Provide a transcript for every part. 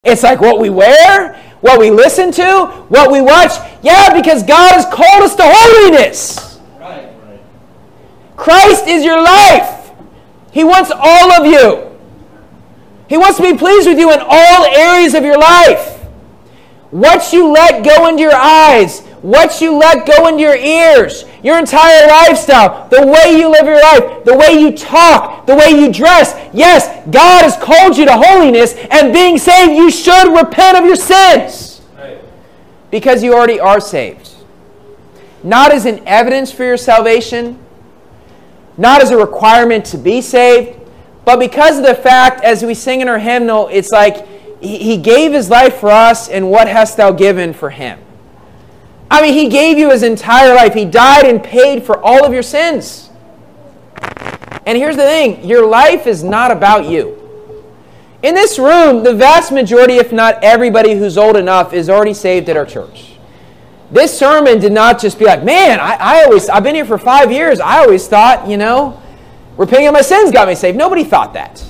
It's like what we wear, what we listen to, what we watch. Yeah, because God has called us to holiness. Right. Christ is your life. He wants all of you. He wants to be pleased with you in all areas of your life. What you let go into your eyes, what you let go into your ears, your entire lifestyle, the way you live your life, the way you talk, the way you dress. Yes, God has called you to holiness, and being saved, you should repent of your sins. Right. Because you already are saved. Not as an evidence for your salvation, not as a requirement to be saved, but because of the fact, as we sing in our hymnal, it's like He gave His life for us, and what hast thou given for Him? I mean, He gave you His entire life. He died and paid for all of your sins. And here's the thing, your life is not about you. In this room, the vast majority, if not everybody who's old enough, is already saved at our church. This sermon did not just be like, man, I've been here for 5 years. I always thought, repenting of my sins got me saved. Nobody thought that.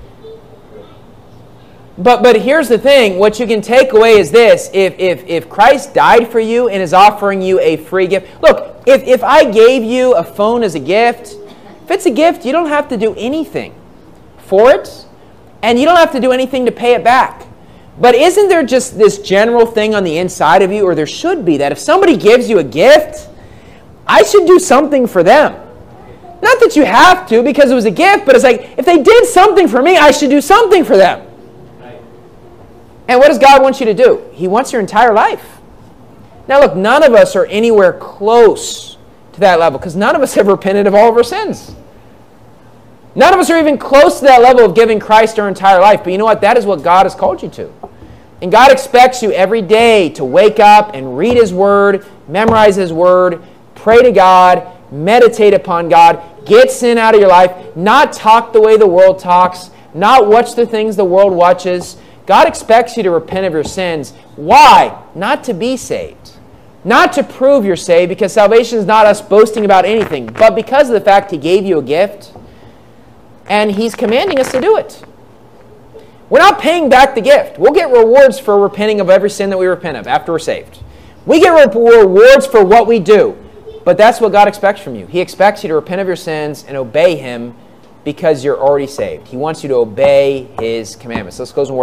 But here's the thing, what you can take away is this. If Christ died for you and is offering you a free gift. Look, if I gave you a phone as a gift, if it's a gift, you don't have to do anything for it. And you don't have to do anything to pay it back. But isn't there just this general thing on the inside of you, or there should be, that if somebody gives you a gift, I should do something for them. Not that you have to because it was a gift, but it's like, if they did something for me, I should do something for them. And what does God want you to do? He wants your entire life. Now look, none of us are anywhere close to that level because none of us have repented of all of our sins. None of us are even close to that level of giving Christ our entire life. But you know what? That is what God has called you to. And God expects you every day to wake up and read His Word, memorize His Word, pray to God, meditate upon God, get sin out of your life, not talk the way the world talks, not watch the things the world watches. God expects you to repent of your sins. Why? Not to be saved. Not to prove you're saved, because salvation is not us boasting about anything, but because of the fact He gave you a gift, and He's commanding us to do it. We're not paying back the gift. We'll get rewards for repenting of every sin that we repent of after we're saved. We get rewards for what we do, but that's what God expects from you. He expects you to repent of your sins and obey Him because you're already saved. He wants you to obey His commandments. Let's close in word.